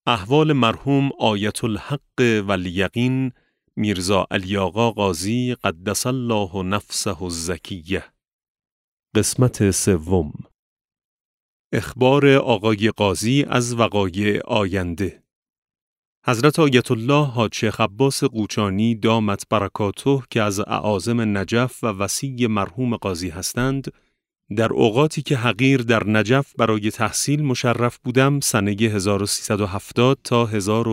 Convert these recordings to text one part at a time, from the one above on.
احوال مرحوم آیت الحق والیقین میرزا علی آقا قاضی قدس الله نفسه الزکیه. قسمت سوم. اخبار آقای قاضی از وقایع آینده. حضرت آیت الله حاج شیخ عباس قوچانی دامت برکاته که از اعاظم نجف و وصی مرحوم قاضی هستند، در اوقاتی که حقیر در نجف برای تحصیل مشرف بودم سنه 1370 تا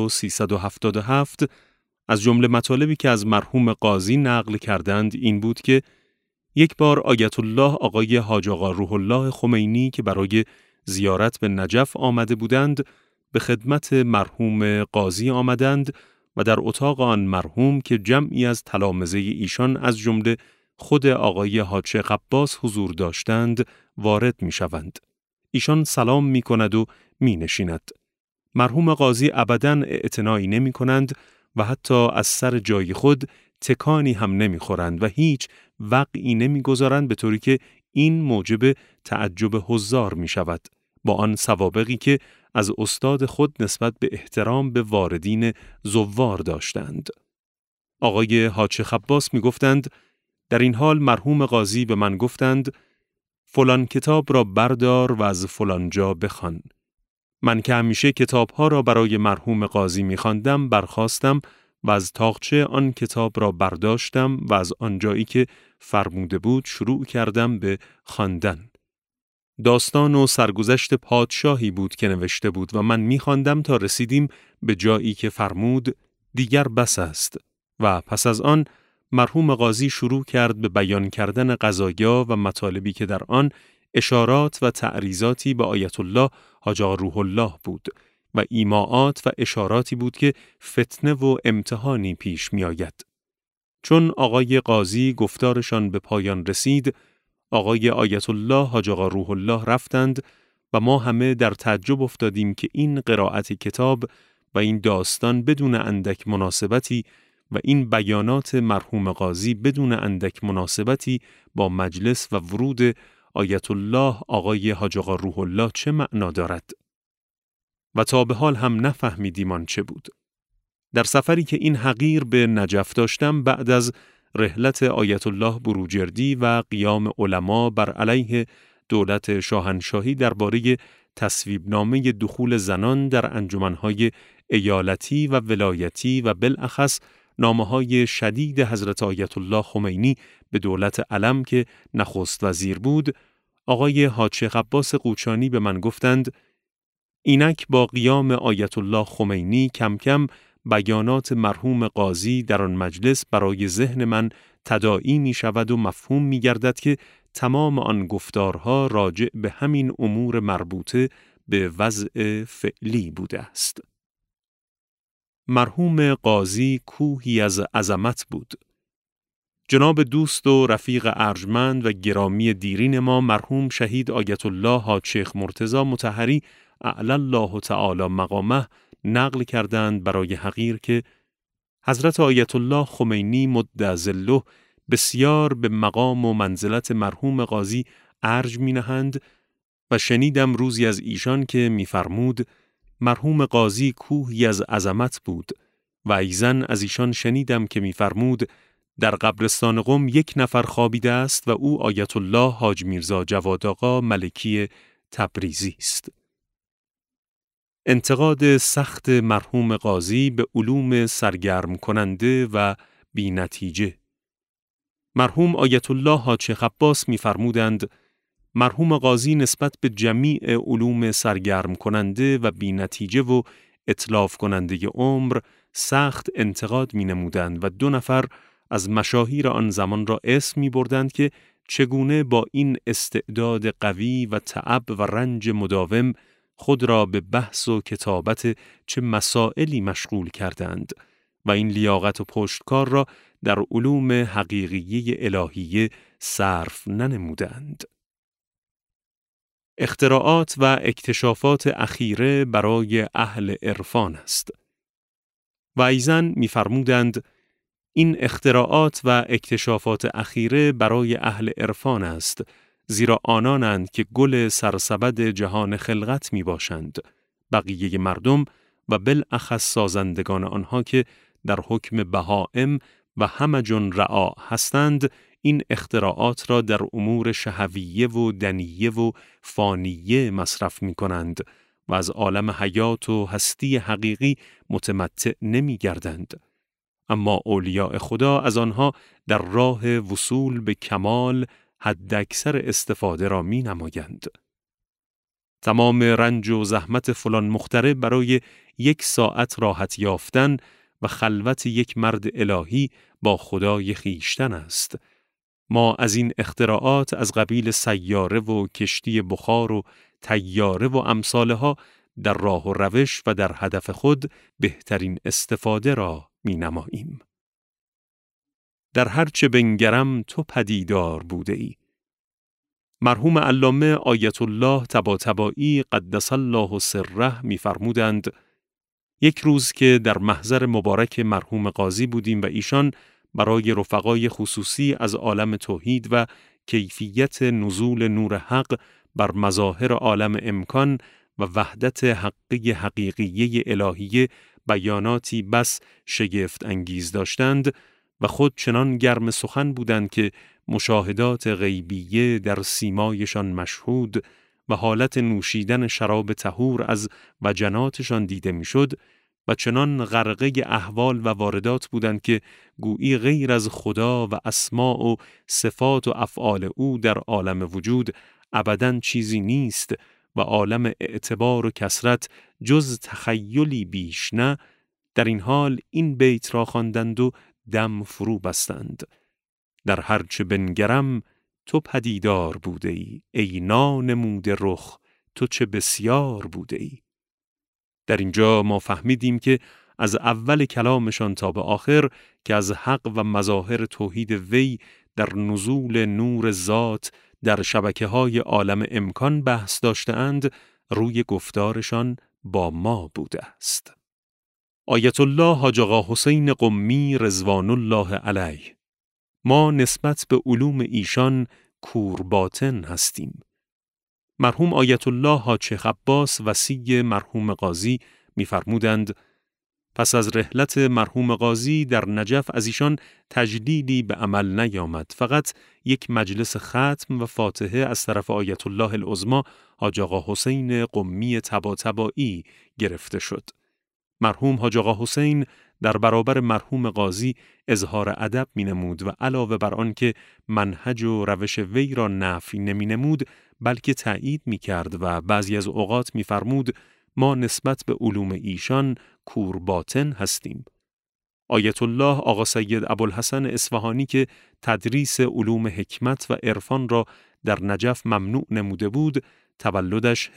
1377، از جمله مطالبی که از مرحوم قاضی نقل کردند این بود که یک بار آیت الله آقای حاج آقا روح الله خمینی که برای زیارت به نجف آمده بودند به خدمت مرحوم قاضی آمدند و در اتاق آن مرحوم که جمعی از تلامذه ایشان از جمله خود آقای حاج شیخ عباس حضور داشتند وارد می شوند. ایشان سلام می کند و می نشیند. مرحوم قاضی ابداً اعتنایی نمی کنند و حتی از سر جای خود تکانی هم نمی خورند و هیچ وقعی نمی گذارند، به طوری که این موجب تعجب حضار می شود، با آن سوابقی که از استاد خود نسبت به احترام به واردین زوار داشتند. آقای حاج شیخ عباس می گفتند در این حال مرحوم قاضی به من گفتند فلان کتاب را بردار و از فلان جا بخوان. من که همیشه کتابها را برای مرحوم قاضی می خواندم برخاستم و از تاقچه آن کتاب را برداشتم و از آنجایی که فرموده بود شروع کردم به خواندن. داستان و سرگذشت پادشاهی بود که نوشته بود و من می خواندم تا رسیدیم به جایی که فرمود دیگر بس است و پس از آن مرحوم قاضی شروع کرد به بیان کردن قضایا و مطالبی که در آن اشارات و تعریضاتی به آیت الله حاج آقا روح الله بود و ایماعات و اشاراتی بود که فتنه و امتحانی پیش می آید. چون آقای قاضی گفتارشان به پایان رسید، آقای آیت الله حاج آقا روح الله رفتند و ما همه در تعجب افتادیم که این قرائت کتاب و این داستان بدون اندک مناسبتی و این بیانات مرحوم قاضی بدون اندک مناسبتی با مجلس و ورود آیت الله آقای حاج آقا روح الله چه معنا دارد و تا به حال هم نفهمیدیم آن چه بود. در سفری که این حقیر به نجف داشتم بعد از رحلت آیت الله بروجردی و قیام علما بر علیه دولت شاهنشاهی درباره تصویبنامه دخول زنان در انجمنهای ایالتی و ولایتی و بالاخص نامه‌های شدید حضرت آیت الله خمینی به دولت علم که نخست وزیر بود، آقای حاج شیخ عباس قوچانی به من گفتند اینک با قیام آیت الله خمینی کم کم بیانات مرحوم قاضی در آن مجلس برای ذهن من تداعی می شود و مفهوم می گردد که تمام آن گفتارها راجع به همین امور مربوطه به وضع فعلی بوده است. مرحوم قاضی کوهی از عظمت بود. جناب دوست و رفیق ارجمند و گرامی دیرین ما مرحوم شهید آیت الله حاج شیخ مرتضی مطهری اعلی الله تعالی مقامه نقل کردند برای حقیر که حضرت آیت الله خمینی مد ظله بسیار به مقام و منزلت مرحوم قاضی ارج می نهند و شنیدم روزی از ایشان که می فرمود مرحوم قاضی کوهی از عظمت بود و ایزن از ایشان شنیدم که می فرمود در قبرستان قم یک نفر خوابیده است و او آیت الله حاج میرزا جواد آقا ملکی تبریزی است. انتقاد سخت مرحوم قاضی به علوم سرگرم کننده و بی نتیجه. مرحوم آیت الله حاج شیخ عباس می فرمودند مرحوم قاضی نسبت به جمیع علوم سرگرم کننده و بی نتیجه و اتلاف کننده عمر سخت انتقاد می نمودند و 2 نفر از مشاهیر آن زمان را اسم می بردند که چگونه با این استعداد قوی و تعب و رنج مداوم خود را به بحث و کتابت چه مسائلی مشغول کردند و این لیاقت و پشتکار را در علوم حقیقیه الهیه صرف ننمودند. اختراعات و اکتشافات اخیره برای اهل عرفان است. و ایزن می‌فرمودند این اختراعات و اکتشافات اخیره برای اهل عرفان است، زیرا آنانند که گل سرسبد جهان خلقت می باشند. بقیه مردم و بالاخص سازندگان آنها که در حکم بهائم و همجن رعا هستند، این اختراعات را در امور شهویه و دنیه و فانیه مصرف می کنند و از عالم حیات و هستی حقیقی متمتع نمی گردند. اما اولیاء خدا از آنها در راه وصول به کمال حداکثر استفاده را می نمایند. تمام رنج و زحمت فلان مخترع برای 1 ساعت راحت یافتن و خلوت یک مرد الهی با خدای خویشتن است. ما از این اختراعات از قبیل سیاره و کشتی بخار و طیاره و امثالها در راه و روش و در هدف خود بهترین استفاده را می نماییم. در هرچه بنگرم تو پدیدار بوده ای. مرحوم علامه آیت الله طباطبایی قدس الله سره می‌فرمودند: یک روز که در محضر مبارک مرحوم قاضی بودیم و ایشان برای رفقای خصوصی از عالم توحید و کیفیت نزول نور حق بر مظاهر عالم امکان و وحدت حقیقیه الهیه بیاناتی بس شگفت انگیز داشتند و خود چنان گرم سخن بودند که مشاهدات غیبیه در سیمایشان مشهود و حالت نوشیدن شراب طهور از وجناتشان دیده میشد و چنان غرقه احوال و واردات بودند که گویی غیر از خدا و اسماء و صفات و افعال او در عالم وجود ابداً چیزی نیست و عالم اعتبار و کثرت جز تخیلی بیش نه. در این حال این بیت را خواندند و دم فرو بستند: در هرچه بنگرم تو پدیدار بوده ای، ای نانمود رخ تو چه بسیار بوده ای. در اینجا ما فهمیدیم که از اول کلامشان تا به آخر که از حق و مظاهر توحید وی در نزول نور ذات در شبکه‌های عالم امکان بحث داشته‌اند، روی گفتارشان با ما بوده است. آیت الله حاج آقا حسین قمی رضوان الله علیه: ما نسبت به علوم ایشان کورباطن هستیم. مرحوم آیت الله حاج شیخ عباس وصی مرحوم قاضی می‌فرمودند: پس از رحلت مرحوم قاضی در نجف از ایشان تجلیلی به عمل نیامد، فقط یک مجلس ختم و فاتحه از طرف آیت الله العظمی حاج آقا حسین قمی طباطبایی گرفته شد. مرحوم حاج آقا حسین در برابر مرحوم قاضی اظهار ادب می‌نمود و علاوه بر آن که منهج و روش وی را نفی نمی‌نمود بلکه تأیید می‌کرد و بعضی از اوقات می‌فرمود: ما نسبت به علوم ایشان کورباطن هستیم. آیت الله آقا سید ابوالحسن اصفهانی که تدریس علوم حکمت و عرفان را در نجف ممنوع نموده بود، تولدش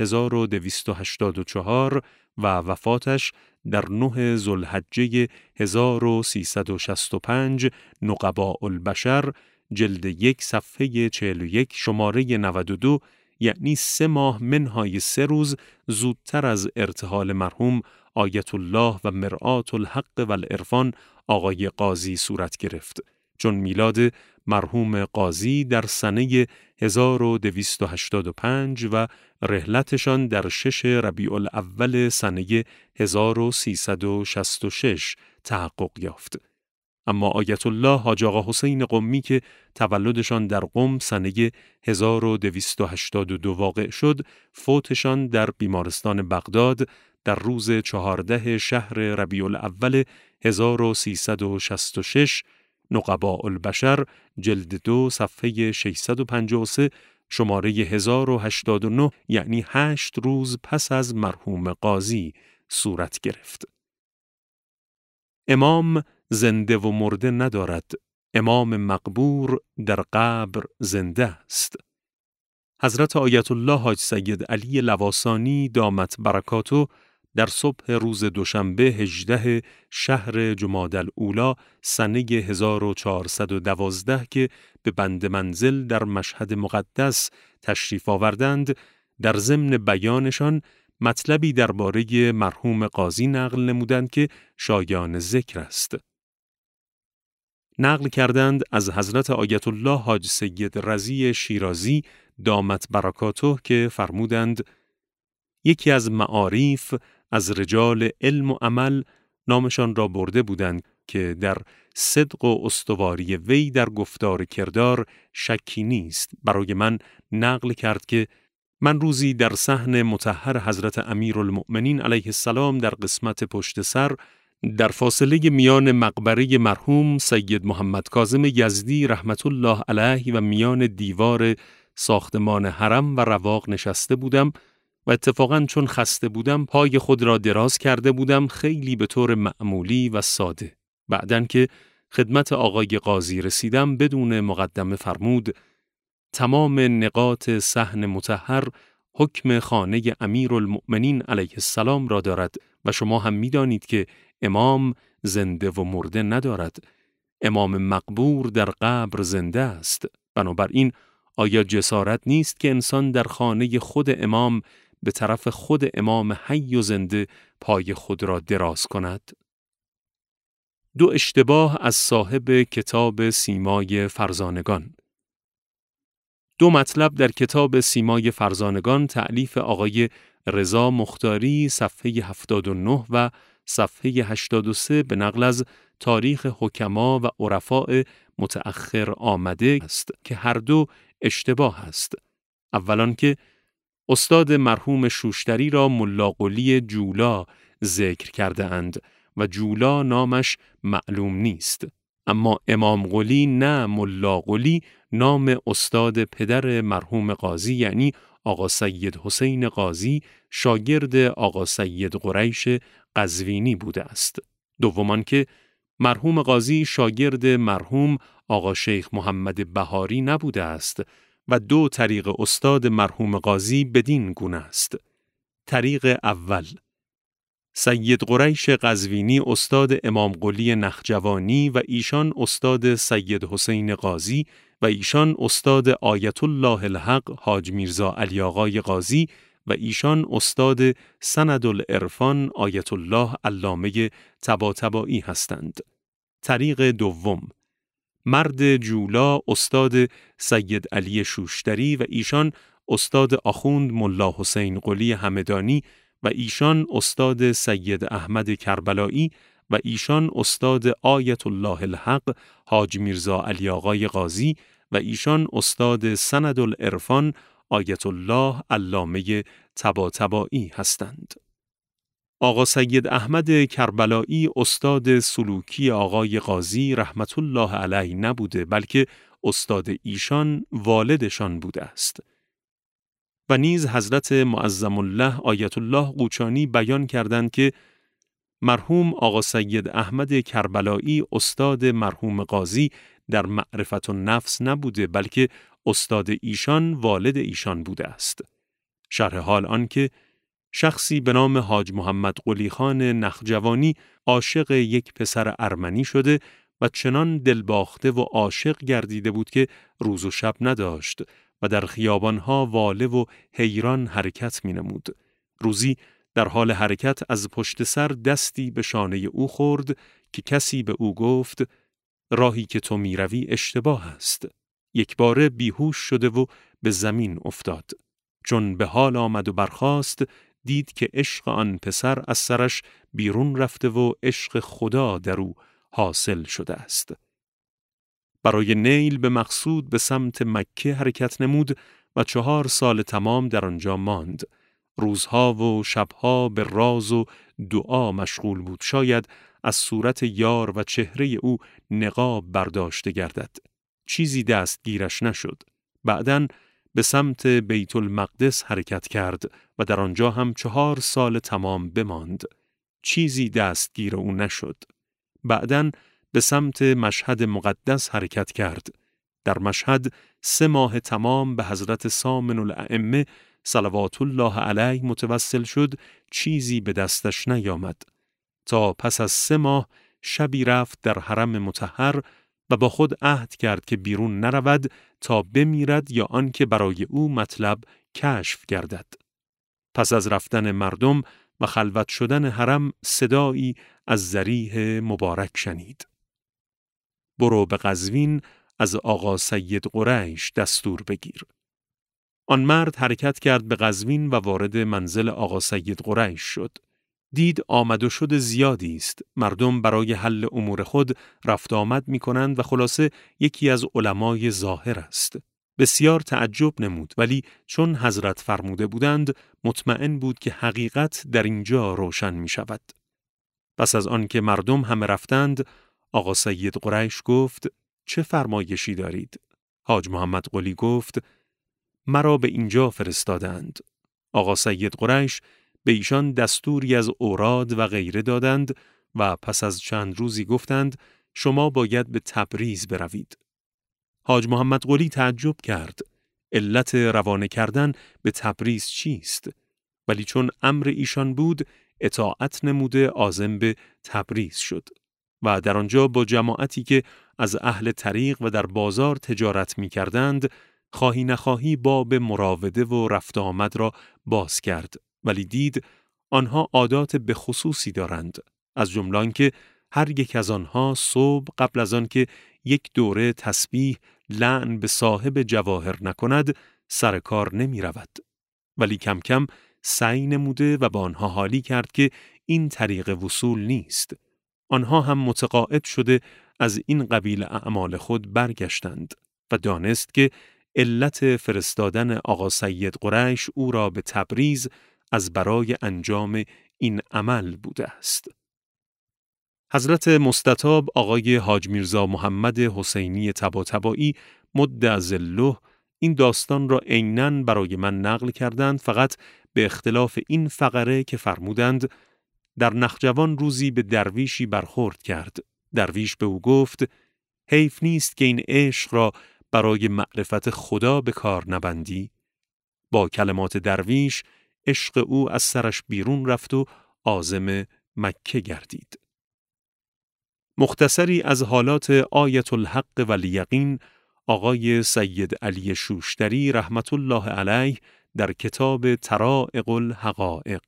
1284 و وفاتش در 9 ذوالحجه 1365 نقباء البشر جلد 1 صفحه 41 شماره 92، یعنی 3 ماه منهای 3 روز زودتر از ارتحال مرحوم آیت الله و مرآت الحق و العرفان آقای قاضی صورت گرفت، چون میلاد مرحوم قاضی در سنه 1285 و رحلتشان در 6 ربیع الاول سنه 1366 تحقق یافت. اما آیت الله حاج آقا حسین قمی که تولدشان در قم سنه 1282 واقع شد، فوتشان در بیمارستان بغداد در روز 14 شهر ربیع الاول 1366 نقباء البشر جلد 2 صفحه 653 شماره 1089، یعنی 8 روز پس از مرحوم قاضی صورت گرفت. امام زنده و مرده ندارد، امام مقبور در قبر زنده است. حضرت آیت الله حاج سید علی لواسانی دامت برکاتو در صبح روز دوشنبه 18 شهر جمادی الاولی سنه 1412 که به بند منزل در مشهد مقدس تشریف آوردند، در ضمن بیانشان مطلبی درباره مرحوم قاضی نقل نمودند که شایان ذکر است. نقل کردند از حضرت آیت الله حاج سید رضی شیرازی دامت برکاته که فرمودند: یکی از معارف از رجال علم و عمل نامشان را برده بودند که در صدق و استواری وی در گفتار کردار شکی نیست. برای من نقل کرد که من روزی در صحن مطهر حضرت امیرالمؤمنین علیه السلام در قسمت پشت سر در فاصله میان مقبره مرحوم سید محمد کاظم یزدی رحمت الله علیه و میان دیوار ساختمان حرم و رواق نشسته بودم و اتفاقاً چون خسته بودم پای خود را دراز کرده بودم، خیلی به طور معمولی و ساده. بعدن که خدمت آقای قاضی رسیدم بدون مقدمه فرمود تمام نقاط صحن مطهر حکم خانه امیرالمؤمنین علیه السلام را دارد و شما هم می‌دانید که امام زنده و مرده ندارد. امام مقبور در قبر زنده است. بنابراین آیا جسارت نیست که انسان در خانه خود امام به طرف خود امام حی و زنده پای خود را دراز کند؟ 2 اشتباه از صاحب کتاب سیمای فرزانگان. 2 مطلب در کتاب سیمای فرزانگان تألیف آقای رضا مختاری صفحه 79 و صفحه 83 به نقل از تاریخ حکما و عرفاء متأخر آمده است که هر دو اشتباه است. اولان که استاد مرحوم شوشتری را ملا قلی جولا ذکر کرده اند و جولا نامش معلوم نیست، اما امام قلی نه ملا قلی نام استاد پدر مرحوم قاضی یعنی آقا سید حسین قاضی شاگرد آقا سید قریش قزوینی بوده است. دومان که مرحوم قاضی شاگرد مرحوم آقا شیخ محمد بهاری نبوده است و 2 طریق استاد مرحوم قاضی بدین گونه است. طریق اول، سید قریش قزوینی استاد امام قلی نخجوانی و ایشان استاد سید حسین قاضی و ایشان استاد آیت الله الحق حاج میرزا علی آقای قاضی و ایشان استاد سند العرفان آیت الله علامه طباطبایی هستند. طریق دوم، مرد جولا استاد سید علی شوشتری و ایشان استاد آخوند ملا حسین قلی همدانی و ایشان استاد سید احمد کربلایی و ایشان استاد آیت الله الحق حاج میرزا علی آقای قاضی و ایشان استاد سند العرفان آیت الله علامه طباطبایی هستند. آقا سید احمد کربلایی استاد سلوکی آقای قاضی رحمت الله علیه نبوده، بلکه استاد ایشان والدشان بوده است. و نیز حضرت معظم الله آیت الله قوچانی بیان کردند که مرحوم آقا سید احمد کربلایی استاد مرحوم قاضی در معرفت النفس نبوده، بلکه استاد ایشان والد ایشان بوده است. شرح حال آن که شخصی به نام حاج محمد قلی خان نخجوانی عاشق یک پسر ارمنی شده و چنان دلباخته و عاشق گردیده بود که روز و شب نداشت و در خیابانها واله و حیران حرکت می نمود. روزی در حال حرکت از پشت سر دستی به شانه او خورد که کسی به او گفت راهی که تو می روی اشتباه است. یک باره بیهوش شده و به زمین افتاد. چون به حال آمد و برخاست دید که عشق آن پسر از سرش بیرون رفته و عشق خدا در او حاصل شده است. برای نیل به مقصود به سمت مکه حرکت نمود و 4 سال تمام در آنجا ماند. روزها و شبها به راز و دعا مشغول بود، شاید از صورت یار و چهره او نقاب برداشته گردد. چیزی دستگیرش نشد. بعداً به سمت بیت المقدس حرکت کرد و در آنجا هم 4 سال تمام بماند. چیزی دستگیر او نشد. بعداً به سمت مشهد مقدس حرکت کرد. در مشهد 3 ماه تمام به حضرت سامن الائمه صلوات الله علیه متوسل شد، چیزی به دستش نیامد. تا پس از 3 ماه شبی رفت در حرم مطهر و با خود عهد کرد که بیرون نرود تا بمیرد یا آنکه برای او مطلب کشف گردد. پس از رفتن مردم و خلوت شدن حرم صدایی از ذریح مبارک شنید. برو به قزوین از آقا سید قریش دستور بگیر. آن مرد حرکت کرد به قزوین و وارد منزل آقا سید قریش شد. دید آمد و شد زیادی است. مردم برای حل امور خود رفت آمد می کنند و خلاصه یکی از علمای ظاهر است. بسیار تعجب نمود، ولی چون حضرت فرموده بودند مطمئن بود که حقیقت در اینجا روشن می شود. پس از آن که مردم همه رفتند، آقا سید قریش گفت چه فرمایشی دارید؟ حاج محمد قلی گفت مرا به اینجا فرستادند. آقا سید قریش به ایشان دستوری از اوراد و غیره دادند و پس از چند روزی گفتند شما باید به تبریز بروید. حاج محمد قلی تعجب کرد. علت روانه کردن به تبریز چیست؟ ولی چون امر ایشان بود اطاعت نموده عازم به تبریز شد و در آنجا با جماعتی که از اهل طریق و در بازار تجارت می کردند خواهی نخواهی باب مراوده و رفت آمد را باز کرد، ولی دید آنها عادات به خصوصی دارند، از جمله آنکه هر یک از آنها صبح قبل از آن که یک دوره تسبیح لعن به صاحب جواهر نکند سر کار نمی رود. ولی کم کم سعی نموده و با آنها حالی کرد که این طریق وصول نیست. آنها هم متقاعد شده از این قبیل اعمال خود برگشتند و دانست که علت فرستادن آقا سید قریش او را به تبریز از برای انجام این عمل بوده است. حضرت مستطاب آقای حاج میرزا محمد حسینی طباطبایی مد ظله این داستان را عیناً برای من نقل کردند، فقط به اختلاف این فقره که فرمودند در نخجوان روزی به درویشی برخورد کرد. درویش به او گفت حیف نیست که این عشق را برای معرفت خدا به کار نبندی؟ با کلمات درویش عشق او از سرش بیرون رفت و عازم مکه گردید. مختصری از حالات آیت الحق و الیقین آقای سید علی شوشتری رحمت الله علیه در کتاب طرائق الحقائق.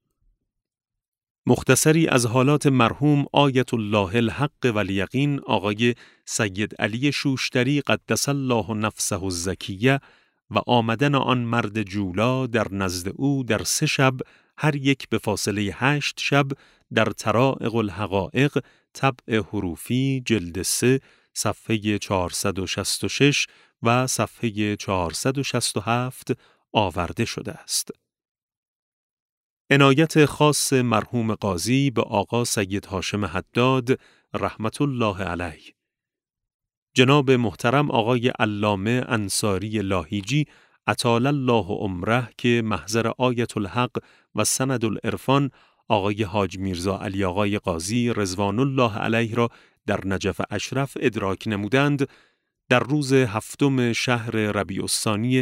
مختصری از حالات مرحوم آیت الله الحق و الیقین آقای سید علی شوشتری قدس الله نفسه الزکیه و آمدن آن مرد جولا در نزد او در 3 شب، هر یک به فاصله 8 شب، در طرائق الحقائق طبع حروفی جلد 3 صفحه 466 و صفحه 467 آورده شده است. عنایت خاص مرحوم قاضی به آقا سید هاشم حداد رحمت الله علیه. جناب محترم آقای علامه انصاری لاهیجی اطال الله عمره که محضر آیت الحق و سند العرفان آقای حاج میرزا علی آقای قاضی رضوان الله علیه را در نجف اشرف ادراک نمودند، در روز 7 شهر ربیع الثانی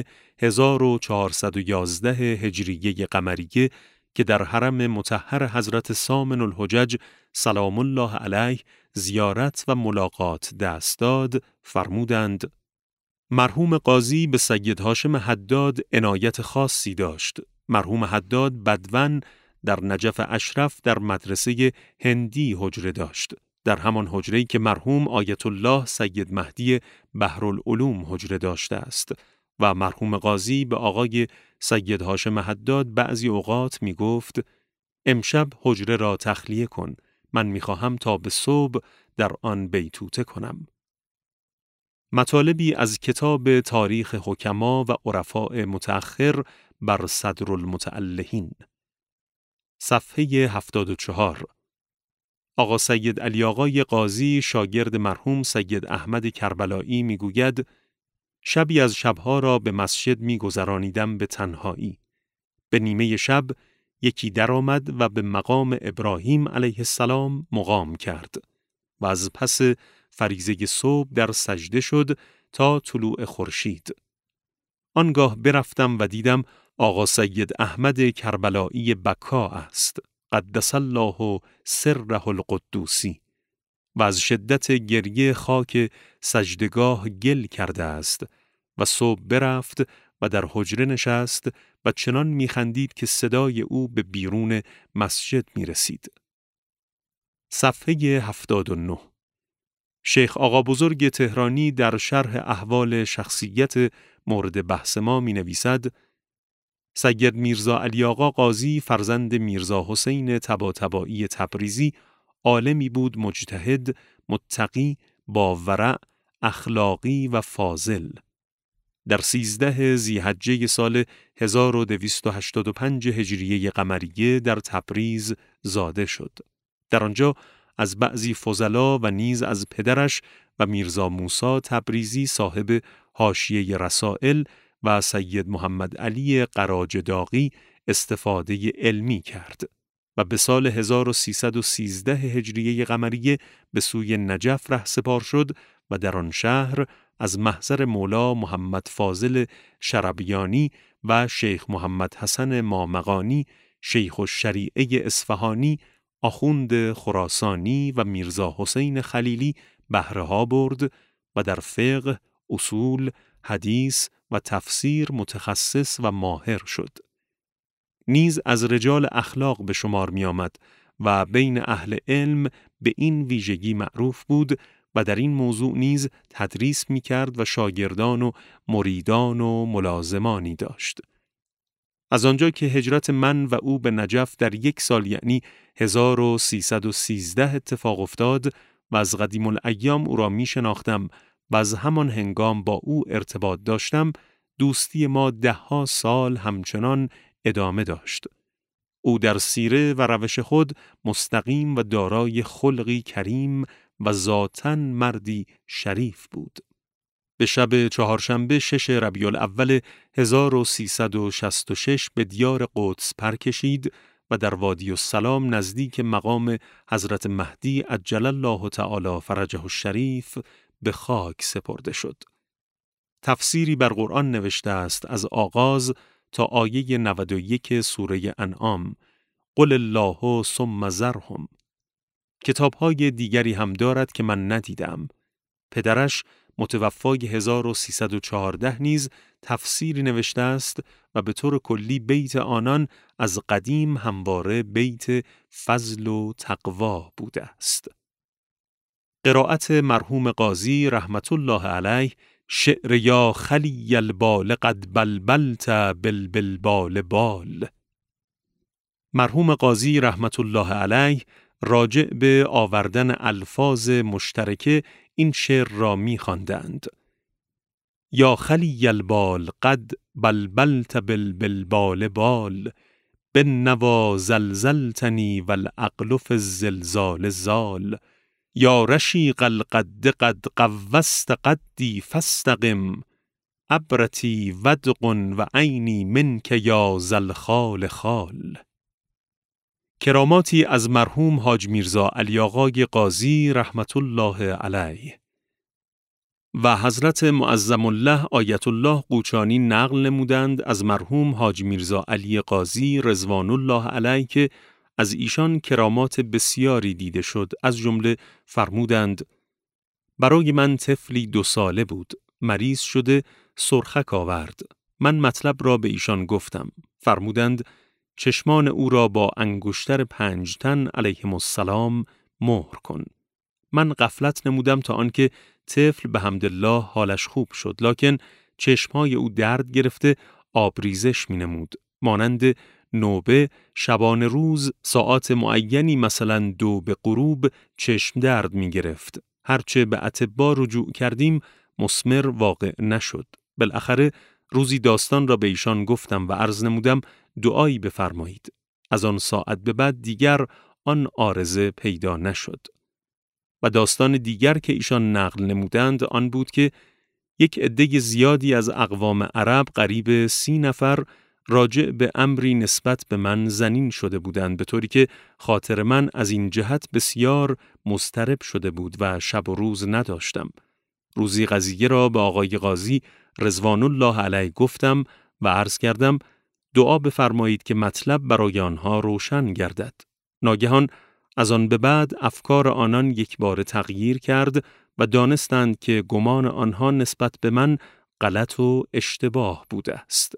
1411 هجریه قمریه که در حرم مطهر حضرت سامن الحجج سلام الله علیه زیارت و ملاقات دست داد، فرمودند مرحوم قاضی به سید هاشم حداد عنایت خاصی داشت. مرحوم حداد بدون در نجف اشرف در مدرسه هندی حجره داشت، در همان حجره‌ای که مرحوم آیت الله سید مهدی بحرالعلوم حجره داشته است و مرحوم قاضی به آقای سید هاشم حداد بعضی اوقات می گفت امشب حجره را تخلیه کن، من می خواهم تا به صبح در آن بیتوته کنم. مطالبی از کتاب تاریخ حکما و عرفاء متأخر بر صدر المتألهین. صفحه 74. آقا سید علی آقای قاضی شاگرد مرحوم سید احمد کربلایی می گوید شبی از شبها را به مسجد می گذرانیدم به تنهایی. به نیمه شب یکی در آمد و به مقام ابراهیم علیه السلام مقام کرد و از پس فریضه صبح در سجده شد تا طلوع خورشید. آنگاه برفتم و دیدم آقا سید احمد کربلایی بکا است، قدس الله سره القدوسی، و از شدت گریه خاک سجدگاه گل کرده است و صبح برفت و در حجره نشست و چنان میخندید که صدای او به بیرون مسجد میرسید. صفحه 79. شیخ آقا بزرگ تهرانی در شرح احوال شخصیت مورد بحث ما می نویسد سید میرزا علی آقا قاضی فرزند میرزا حسین طباطبایی تبریزی عالمی بود مجتهد، متقی، با ورع، اخلاقی و فاضل. در 13 ذی‌حجه سال 1285 هجریه قمریه در تبریز زاده شد. در آنجا از بعضی فضلا و نیز از پدرش و میرزا موسی تبریزی صاحب حاشیه رسائل و سید محمد علی قراجداغی استفاده علمی کرد و به سال 1313 هجریه قمریه به سوی نجف رهسپار شد و در آن شهر از محضر مولا محمد فاضل شربیانی و شیخ محمد حسن مامقانی، شیخ الشریعه اصفهانی، آخوند خراسانی و میرزا حسین خلیلی بهره‌ها برد و در فقه، اصول، حدیث و تفسیر متخصص و ماهر شد. نیز از رجال اخلاق به شمار می آمد و بین اهل علم به این ویژگی معروف بود و در این موضوع نیز تدریس می کرد و شاگردان و مریدان و ملازمانی داشت. از آنجا که هجرت من و او به نجف در 1 سال یعنی 1313 اتفاق افتاد و از قدیم الایام او را می شناختم و از همان هنگام با او ارتباط داشتم، دوستی ما 10 سال همچنان ادامه داشت. او در سیره و روش خود مستقیم و دارای خلقی کریم و ذاتاً مردی شریف بود. به شب چهارشنبه 6 ربیع الاول 1366 به دیار قدس پر کشید و در وادی السلام نزدیک مقام حضرت مهدی عجل الله تعالی فرجه الشریف به خاک سپرده شد. تفسیری بر قرآن نوشته است از آغاز تا آیه 91 سوره انعام: قل الله ثم ذرهم. کتاب‌های دیگری هم دارد که من ندیدم. پدرش متوفای 1314 نیز تفسیری نوشته است و به طور کلی بیت آنان از قدیم همواره بیت فضل و تقوا بوده است. قرائت مرحوم قاضی رحمت الله علیه شعر یا خلی البال قد بلبلت بالبلبال بال. مرحوم قاضی رحمت الله علیه راجع به آوردن الفاظ مشترکه این شعر را می خواندند: یا خلی البال قد بلبلت بالبلبال بال بالنوا زلزلتنی والعقل فی الزلزال زال یا رشیق القد قد قوست قدی فاستقم عبرتی ودق و عینی منک یا ذوالخال خال. کراماتی از مرحوم حاج میرزا علی آقای قاضی رحمت الله علیه و حضرت معظم الله آیت الله قوچانی نقل نمودند از مرحوم حاج میرزا علی قاضی رضوان الله علیه که از ایشان کرامات بسیاری دیده شد. از جمله فرمودند: برای من طفلی 2 ساله بود، مریض شده سرخک آورد. من مطلب را به ایشان گفتم. فرمودند چشمان او را با انگشتر 5 تن علیهم السلام مهر کن. من غفلت نمودم تا آنکه طفل به حمدالله حالش خوب شد، لکن چشمهای او درد گرفته آبریزش می نمود. مانند نوبه شبان روز ساعات معینی مثلا 2 به غروب چشم درد می گرفت. هرچه به اطبا رجوع کردیم مثمر واقع نشد. بالاخره روزی داستان را به ایشان گفتم و عرض نمودم دعایی بفرمایید. از آن ساعت به بعد دیگر آن عارضه پیدا نشد. و داستان دیگر که ایشان نقل نمودند آن بود که یک عده زیادی از اقوام عرب قریب 30 نفر راجع به امری نسبت به من ظنین شده بودند، به طوری که خاطر من از این جهت بسیار مضطرب شده بود و شب و روز نداشتم. روزی قضیه را به آقای قاضی رضوان الله علیه گفتم و عرض کردم دعا بفرمایید که مطلب برای آنها روشن گردد. ناگهان از آن به بعد افکار آنان یک بار تغییر کرد و دانستند که گمان آنها نسبت به من غلط و اشتباه بوده است.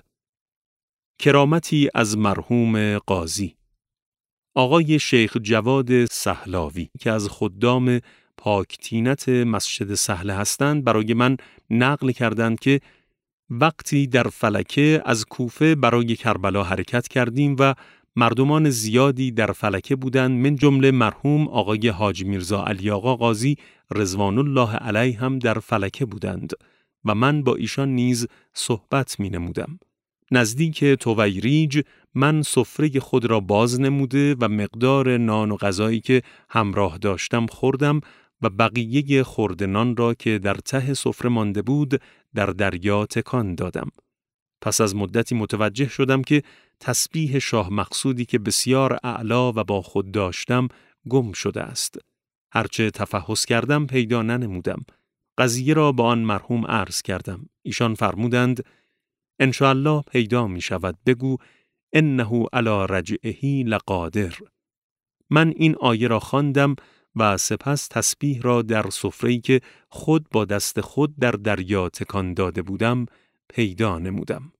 کرامتی از مرحوم قاضی آقای شیخ جواد سهلاوی که از خدام پاکتینت مسجد سهله هستند برای من نقل کردند که وقتی در فلکه از کوفه برای کربلا حرکت کردیم و مردمان زیادی در فلکه بودند، من جمله مرحوم آقای حاج میرزا علی آقا قاضی رضوان الله علیه هم در فلکه بودند و من با ایشان نیز صحبت می نمودم. نزدیک تویریج من سفره خود را باز نموده و مقدار نان و غذایی که همراه داشتم خوردم و بقیه خورد نان را که در ته سفره مانده بود در دریا تکان دادم. پس از مدتی متوجه شدم که تسبیح شاه مقصودی که بسیار اعلا و با خود داشتم گم شده است. هرچه تفحص کردم پیدا ننمودم. قضیه را با آن مرحوم عرض کردم. ایشان فرمودند انشاءالله پیدا می شود، بگو انه علی رجعه لقادر. من این آیه را خواندم و سپس تسبیح را در سفره‌ای که خود با دست خود در دریا تکان داده بودم پیدا نمودم.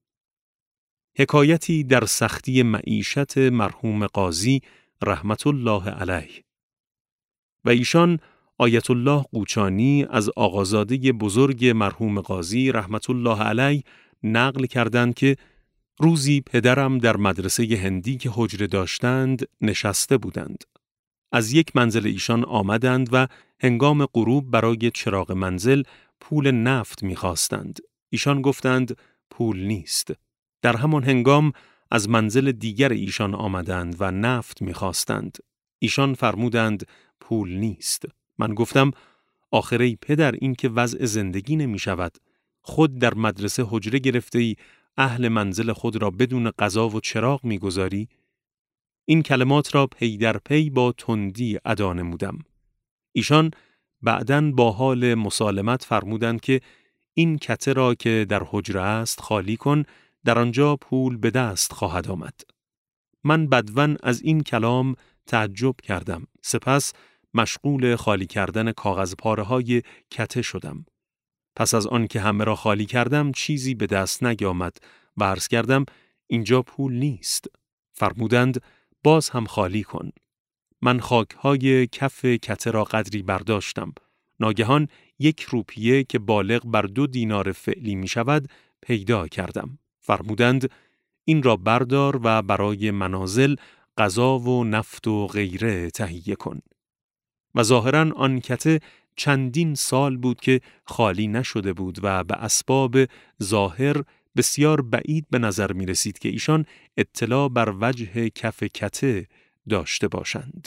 حکایتی در سختی معیشت مرحوم قاضی رحمت الله علیه. و ایشان آیت الله قوچانی از آقازاده بزرگ مرحوم قاضی رحمت الله علیه نقل کردند که روزی پدرم در مدرسه هندی که حجره داشتند نشسته بودند. از یک منزل ایشان آمدند و هنگام غروب برای چراغ منزل پول نفت می‌خواستند. ایشان گفتند پول نیست. در همان هنگام از منزل دیگر ایشان آمدند و نفت می‌خواستند. ایشان فرمودند پول نیست. من گفتم آخر ای پدر، این که وضع زندگی نمی شود. خود در مدرسه حجره گرفته ای، اهل منزل خود را بدون غذا و چراغ می گذاری؟ این کلمات را پی در پی با تندی ادا نمودم. ایشان بعداً با حال مسالمت فرمودند که این کته را که در حجره است خالی کن، در آنجا پول به دست خواهد آمد. من بدون از این کلام تعجب کردم. سپس مشغول خالی کردن کاغذ پاره های کته شدم. پس از آن که همه را خالی کردم چیزی به دست نیامد و عرض کردم اینجا پول نیست. فرمودند باز هم خالی کن. من خاکهای کف کته را قدری برداشتم. ناگهان 1 روپیه که بالغ بر 2 دینار فعلی می شود پیدا کردم. فرمودند این را بردار و برای منازل غذا و نفت و غیره تهیه کن. و ظاهراً آن کته چندین سال بود که خالی نشده بود و به اسباب ظاهر بسیار بعید به نظر می رسید که ایشان اطلاع بر وجه کف کته داشته باشند.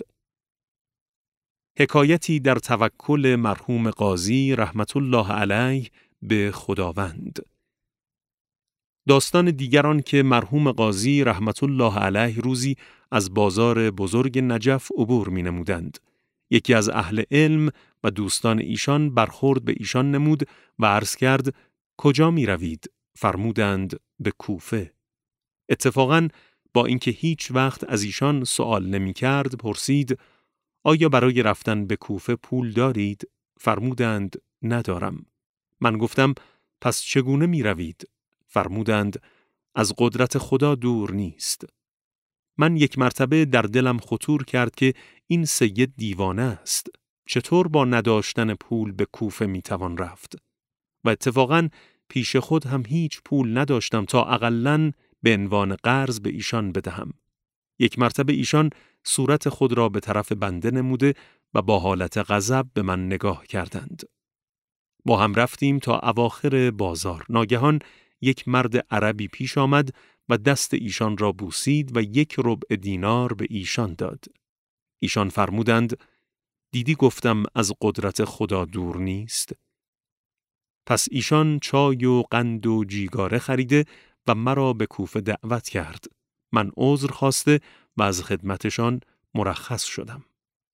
حکایتی در توکل مرحوم قاضی رحمت الله علیه به خداوند. داستان دیگران که مرحوم قاضی رحمت الله علیه روزی از بازار بزرگ نجف عبور می نمودند. یکی از اهل علم و دوستان ایشان برخورد به ایشان نمود و عرض کرد کجا می روید؟ فرمودند به کوفه. اتفاقاً با اینکه هیچ وقت از ایشان سوال نمی کرد پرسید آیا برای رفتن به کوفه پول دارید؟ فرمودند ندارم. من گفتم پس چگونه می روید؟ فرمودند از قدرت خدا دور نیست. من یک مرتبه در دلم خطور کرد که این سید دیوانه است. چطور با نداشتن پول به کوفه می توان رفت؟ و اتفاقاً پیش خود هم هیچ پول نداشتم تا اقلاً به عنوان قرض به ایشان بدهم. یک مرتبه ایشان صورت خود را به طرف بنده نموده و با حالت غضب به من نگاه کردند. با هم رفتیم تا اواخر بازار. ناگهان یک مرد عربی پیش آمد و دست ایشان را بوسید و 1 ربع دینار به ایشان داد. ایشان فرمودند دیدی گفتم از قدرت خدا دور نیست؟ پس ایشان چای و قند و جیگاره خریده و مرا به کوفه دعوت کرد. من عذر خواسته و از خدمتشان مرخص شدم.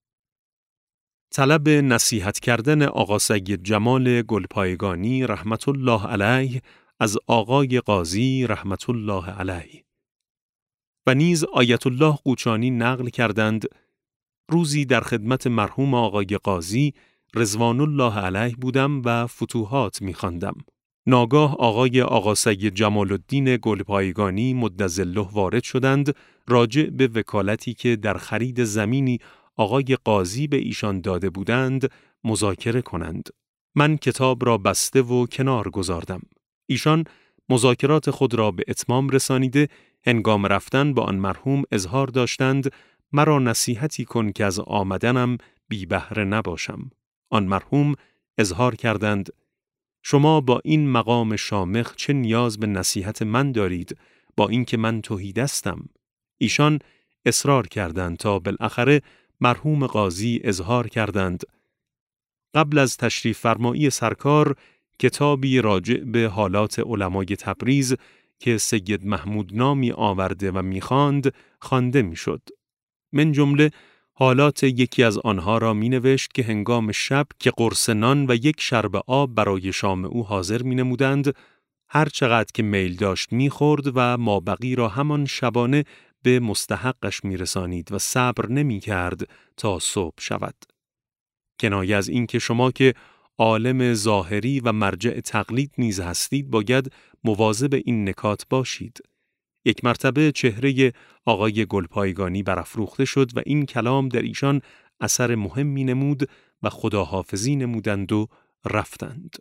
طلب نصیحت کردن آقا سید جمال گلپایگانی رحمت الله علیه از آقای قاضی رحمت الله علیه. و نیز آیت الله قوچانی نقل کردند روزی در خدمت مرحوم آقای قاضی رضوان الله علیه بودم و فتوحات می‌خواندم. ناگاه آقا سید جمال الدین گلپایگانی مدظله وارد شدند راجع به وکالتی که در خرید زمینی آقای قاضی به ایشان داده بودند مذاکره کنند. من کتاب را بسته و کنار گذاردم. ایشان مذاکرات خود را به اتمام رسانیده، هنگام رفتن با آن مرحوم اظهار داشتند مرا نصیحتی کن که از آمدنم بی بهره نباشم. آن مرحوم اظهار کردند شما با این مقام شامخ چه نیاز به نصیحت من دارید با اینکه من تهیدستم؟ ایشان اصرار کردند تا بالاخره مرحوم قاضی اظهار کردند قبل از تشریف فرمایی سرکار کتابی راجع به حالات علمای تبریز که سید محمود نامی آورده و می‌خواند خوانده می‌شد. من جمله حالات یکی از آنها را می‌نوشت که هنگام شب که قرص نان و یک شرب آب برای شام او حاضر می‌نمودند، هر چقدر که میل داشت می‌خورد و مابقی را همان شبانه به مستحقش می‌رسانید و صبر نمی‌کرد تا صبح شود. کنایه از این که شما که عالم ظاهری و مرجع تقلید نیز هستید باید مواظب این نکات باشید. یک مرتبه چهره آقای گلپایگانی برافروخته شد و این کلام در ایشان اثر مهمی نمود و خداحافظی نمودند و رفتند.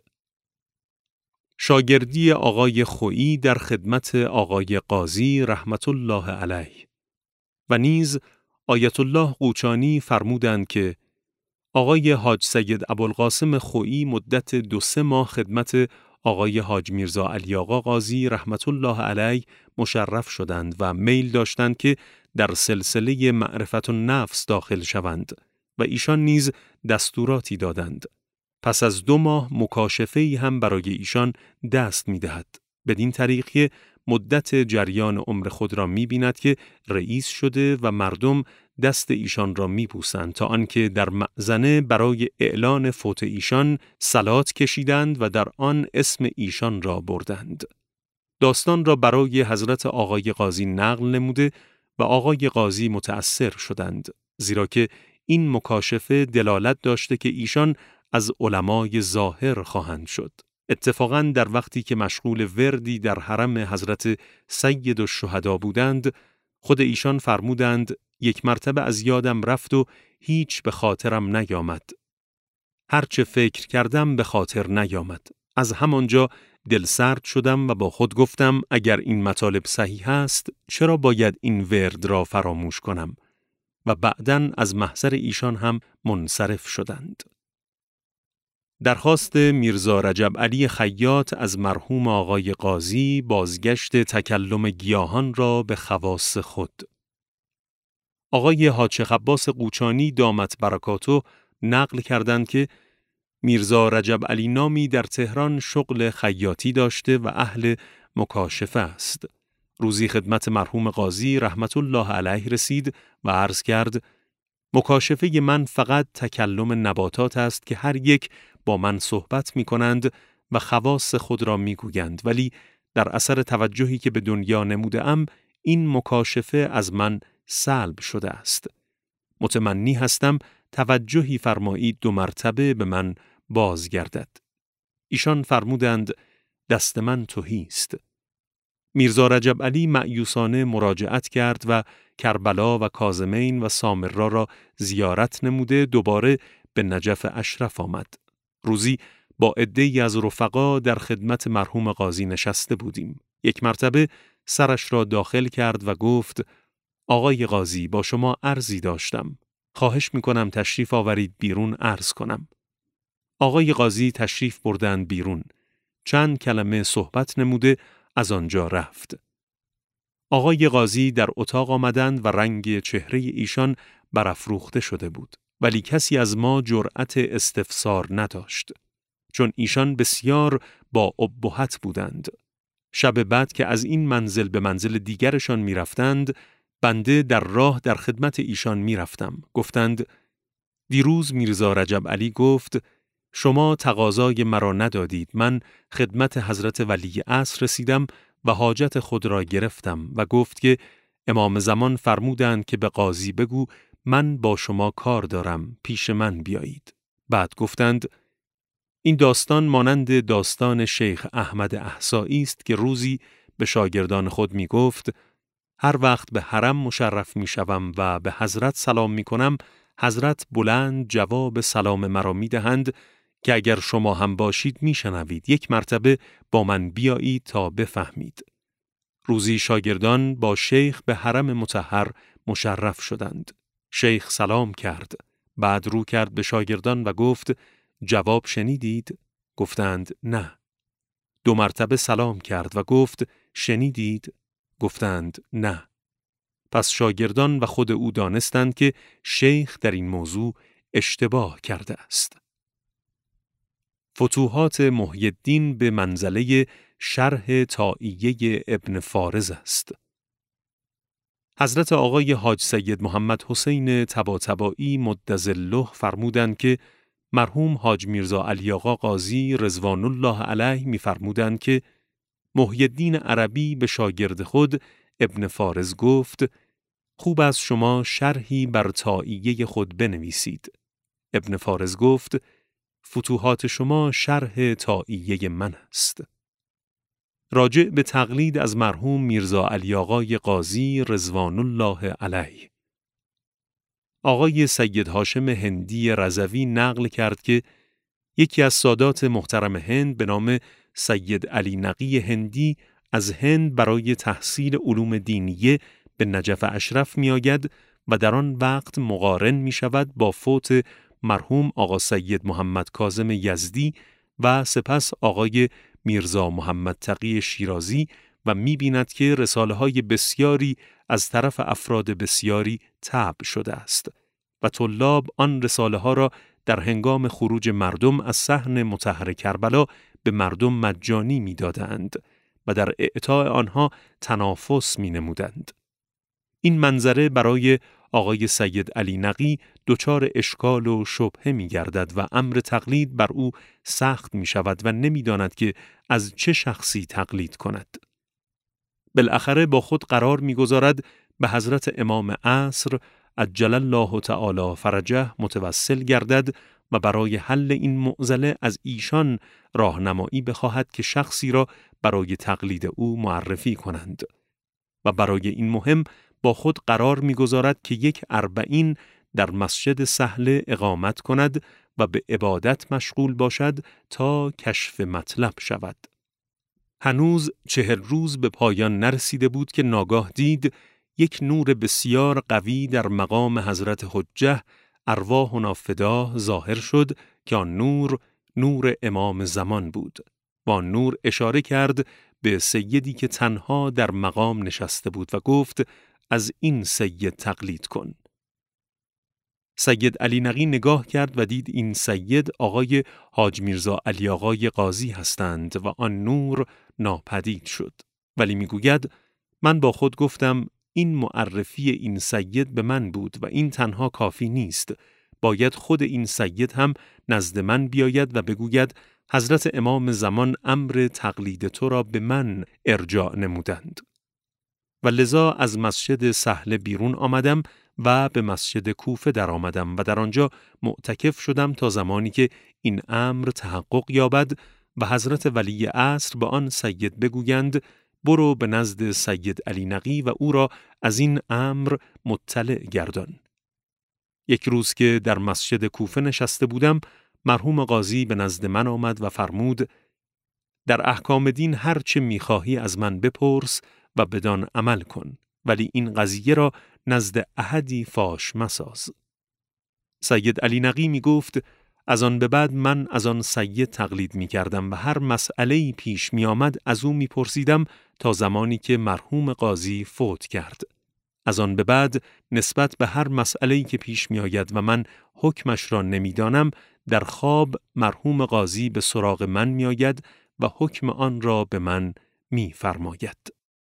شاگردی آقای خویی در خدمت آقای قاضی رحمت الله علیه و نیز آیت الله قوچانی فرمودند که آقای حاج سید ابوالقاسم خویی مدت 2-3 ماه خدمت آقای حاج میرزا علی آقا قاضی رحمت الله علیه مشرف شدند و میل داشتند که در سلسله معرفت النفس داخل شوند و ایشان نیز دستوراتی دادند. پس از 2 ماه مکاشفه‌ای هم برای ایشان دست می‌دهد. بدین طریق که مدت جریان عمر خود را می‌بیند که رئیس شده و مردم دست ایشان را می‌بوسند تا آنکه در مأذنه برای اعلان فوت ایشان صلات کشیدند و در آن اسم ایشان را بردند. داستان را برای حضرت آقای قاضی نقل نموده و آقای قاضی متأثر شدند، زیرا که این مکاشفه دلالت داشته که ایشان از علمای ظاهر خواهند شد. اتفاقاً در وقتی که مشغول وردی در حرم حضرت سید الشهدا بودند، خود ایشان فرمودند یک مرتبه از یادم رفت و هیچ به خاطرم نیامد. هرچه فکر کردم به خاطر نیامد. از همانجا دل سرد شدم و با خود گفتم اگر این مطالب صحیح است چرا باید این ورد را فراموش کنم؟ و بعداً از محضر ایشان هم منصرف شدند. درخواست میرزا رجب علی خیاط از مرحوم آقای قاضی بازگشت تکلم گیاهان را به خواص خود. آقای حاج شیخ عباس قوچانی دامت برکاتو نقل کردند که میرزا رجب علی نامی در تهران شغل خیاطی داشته و اهل مکاشفه است. روزی خدمت مرحوم قاضی رحمت الله علیه رسید و عرض کرد مکاشفه من فقط تکلم نباتات است که هر یک با من صحبت می کنند و خواص خود را می گویند، ولی در اثر توجهی که به دنیا نموده ام این مکاشفه از من سلب شده است. متمنی هستم توجهی فرمایید 2 مرتبه به من بازگردد. ایشان فرمودند دست من تهی است. میرزا رجب علی مأیوسانه مراجعت کرد و کربلا و کاظمین و سامرا را زیارت نموده دوباره به نجف اشرف آمد. روزی با عده‌ای از رفقا در خدمت مرحوم قاضی نشسته بودیم. یک مرتبه سرش را داخل کرد و گفت آقای قاضی با شما عرضی داشتم. خواهش میکنم تشریف آورید بیرون عرض کنم. آقای قاضی تشریف بردند بیرون. چند کلمه صحبت نموده از آنجا رفت. آقای قاضی در اتاق آمدند و رنگ چهره ایشان برافروخته شده بود. ولی کسی از ما جرأت استفسار نداشت. چون ایشان بسیار با ابهت بودند. شب بعد که از این منزل به منزل دیگرشان می رفتند، بنده در راه در خدمت ایشان می رفتم. گفتند دیروز میرزا رجب علی گفت شما تقاضای مرا ندادید. من خدمت حضرت ولی عصر رسیدم و حاجت خود را گرفتم و گفت که امام زمان فرمودند که به قاضی بگو من با شما کار دارم، پیش من بیایید. بعد گفتند این داستان مانند داستان شیخ احمد احصایی است که روزی به شاگردان خود می گفت هر وقت به حرم مشرف می شوم و به حضرت سلام می کنم، حضرت بلند جواب سلام مرا می دهند که اگر شما هم باشید میشنوید، یک مرتبه با من بیایید تا بفهمید. روزی شاگردان با شیخ به حرم مطهر مشرف شدند. شیخ سلام کرد، بعد رو کرد به شاگردان و گفت جواب شنیدید؟ گفتند نه. 2 مرتبه سلام کرد و گفت شنیدید؟ گفتند نه. پس شاگردان و خود او دانستند که شیخ در این موضوع اشتباه کرده است. فتوحات محی الدین به منزله شرح طائیه ابن فارض است. حضرت آقای حاج سید محمد حسین طباطبایی مدظله فرمودند که مرحوم حاج میرزا علی آقا قاضی رضوان الله علیه می‌فرمودند که محی الدین عربی به شاگرد خود ابن فارض گفت خوب است شما شرحی بر طائیه خود بنویسید. ابن فارض گفت فتوحات شما شرح طائیه من است. راجع به تقلید از مرحوم میرزا علی آقای قاضی رضوان الله علیه. آقای سید هاشم هندی رضوی نقل کرد که یکی از سادات محترم هند به نام سید علی نقی هندی از هند برای تحصیل علوم دینیه به نجف اشرف می آید و در آن وقت مقارن می شود با فوت مرحوم آقا سید محمد کاظم یزدی و سپس آقای میرزا محمد تقی شیرازی و می بیند که رساله های بسیاری از طرف افراد بسیاری طبع شده است و طلاب آن رساله ها را در هنگام خروج مردم از صحن مطهر کربلا به مردم مجانی می دادند و در اعطاء آنها تنافس می نمودند. این منظره برای آقای سید علی نقی دچار اشکال و شبهه می گردد و امر تقلید بر او سخت می شود و نمی داند که از چه شخصی تقلید کند. بالاخره با خود قرار می گذارد به حضرت امام عصر عجل الله تعالی فرجه متوسل گردد و برای حل این معضله از ایشان راهنمایی بخواهد که شخصی را برای تقلید او معرفی کنند و برای این مهم با خود قرار می‌گذارد که 40 در مسجد سهل اقامت کند و به عبادت مشغول باشد تا کشف مطلب شود. هنوز 40 روز به پایان نرسیده بود که ناگاه دید یک نور بسیار قوی در مقام حضرت حجه ارواحنا فداه ظاهر شد که آن نور نور امام زمان بود. با نور اشاره کرد به سیدی که تنها در مقام نشسته بود و گفت از این سید تقلید کن. سید علی نقی نگاه کرد و دید این سید آقای حاج میرزا علی آقای قاضی هستند و آن نور ناپدید شد. ولی میگوید من با خود گفتم این معرفی این سید به من بود و این تنها کافی نیست. باید خود این سید هم نزد من بیاید و بگوید حضرت امام زمان امر تقلید تو را به من ارجاع نمودند. و لذا از مسجد سهل بیرون آمدم و به مسجد کوفه در آمدم و در آنجا معتکف شدم تا زمانی که این امر تحقق یابد و حضرت ولی عصر به آن سید بگویند برو به نزد سید علی نقی و او را از این امر مطلع گردان. یک روز که در مسجد کوفه نشسته بودم، مرحوم قاضی به نزد من آمد و فرمود در احکام دین هر چه می‌خواهی از من بپرس و بدان عمل کن، ولی این قضیه را نزد احدی فاش مساز. سید علی نقی می گفت از آن به بعد من از آن سید تقلید می کردم و هر مسئله‌ای پیش می آمد از او می پرسیدم تا زمانی که مرحوم قاضی فوت کرد. از آن به بعد نسبت به هر مسئله‌ای که پیش می آید و من حکمش را نمی دانم، در خواب مرحوم قاضی به سراغ من می آید و حکم آن را به من می فرماید.